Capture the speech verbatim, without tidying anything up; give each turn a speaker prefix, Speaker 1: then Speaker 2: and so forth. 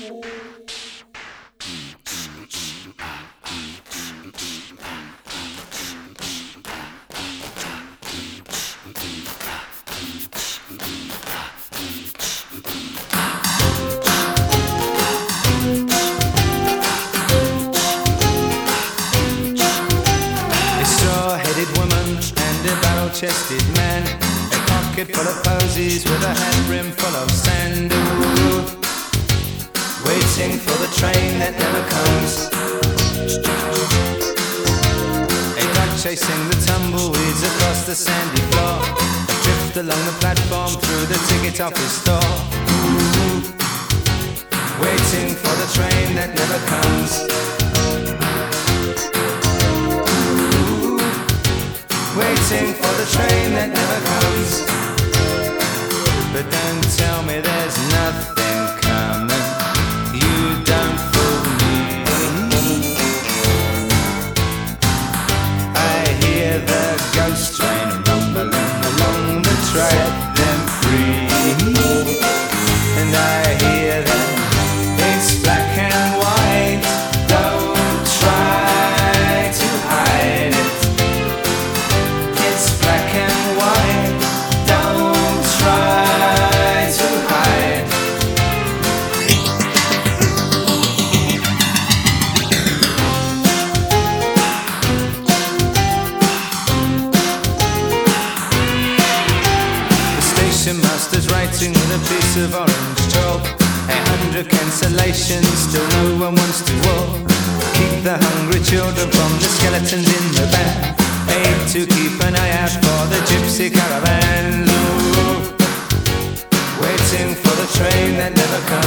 Speaker 1: Chested man, a pocket full of posies with a hat brim full of sand. Ooh, waiting for the train that never comes. A dog chasing the tumbleweeds across the sandy floor. Drift along the platform through the ticket office store. Ooh, waiting for the train that never comes. Waiting for the train that never comes. But don't tell me there's nothing coming. You don't fool me. I hear the ghost train rumbling along the track, them free. And I hear that it's black and white. Don't try to hide it. Black and white, don't try to hide. The station master's writing with a piece of orange chalk. A hundred cancellations, still no one wants to walk. Keep the hungry children from the skeletons in the back. Aid to keep an eye out for the gypsy caravan. Ooh, waiting for the train that never comes.